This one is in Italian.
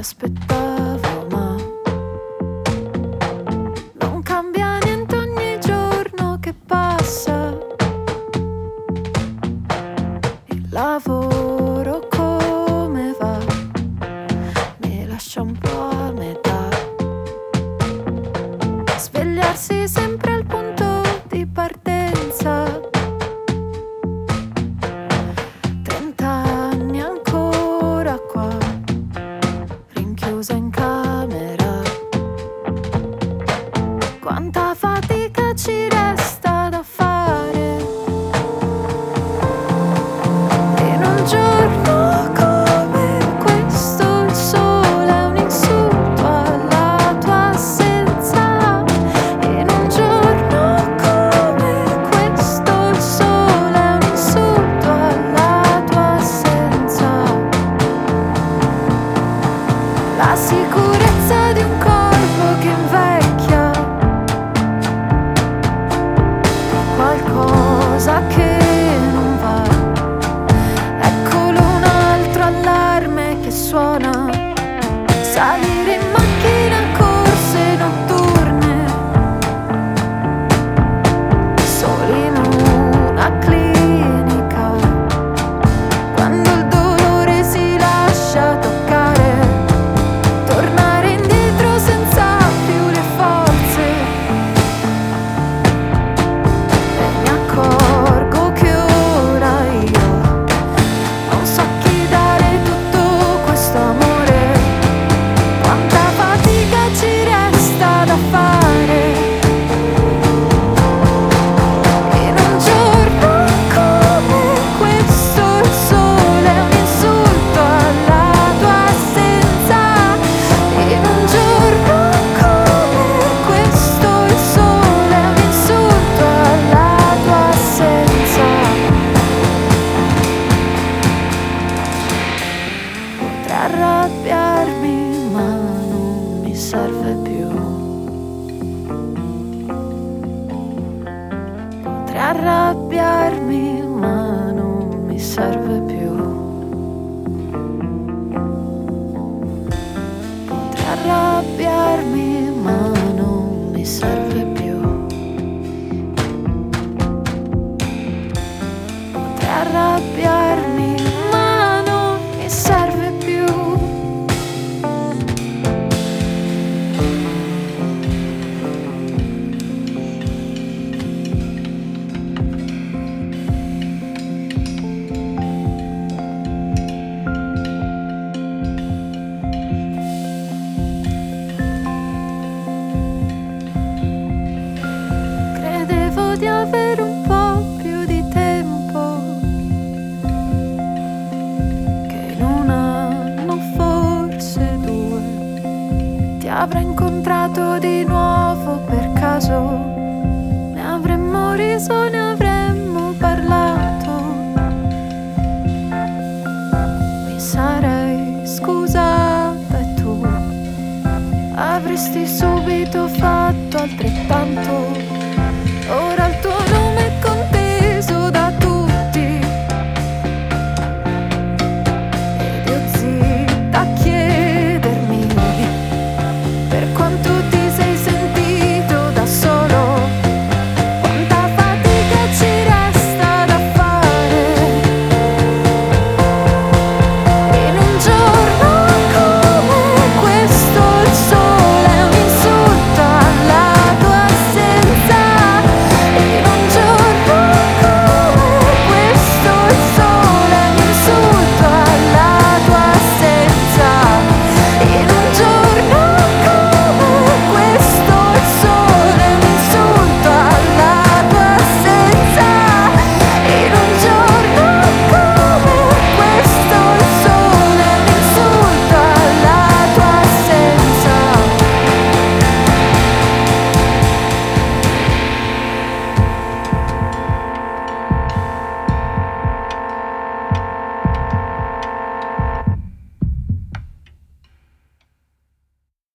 aspettavo, ma non cambia niente ogni giorno che passa. Il lavoro come va? Mi lascia un po' a metà. Svegliarsi sempre al punto di partenza. 30 anni ancora qua, rinchiusa in camera. Quanta fatica ci resta da fare. In un giorno come questo il sole è un insulto alla tua assenza. In un giorno come questo il sole è un insulto alla tua assenza. La sicurezza di un corpo che invecchia, qualcosa che non va. Eccolo un altro allarme che suona. Salire in macchina, corse notturne, soli in una clinica. Quando il dolore si lascia toccare, tornare indietro senza più le forze. E mi accorgo che ora io non so a chi dare tutto questo amore. Quanta fatica ci resta da fare. In un giorno come questo il sole è un insulto alla tua assenza. In un giorno come questo il sole è un insulto alla tua assenza. Potrei arrabbiarmi ma non mi serve più. Potrei arrabbiarmi ma non mi serve più. Potrei arrabbiarmi ma non mi serve più. Potrei arrabbiarmi ma non mi serve più. Credevo di avere un po' più di tempo, che in un anno, forse due, ti avrei incontrato di nuovo per caso. Ne avremmo riso, ne avremmo parlato. Mi sarei scusata e tu avresti subito fatto altrettanto. Ora il